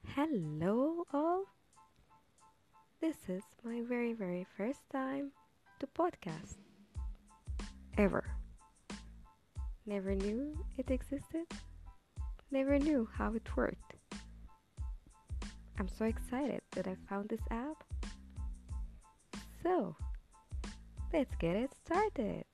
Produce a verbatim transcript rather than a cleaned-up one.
Hello, all. This is my very, very first time to podcast ever. Never knew it existed, never knew how it worked. I'm so excited that I found this app. So, let's get it started.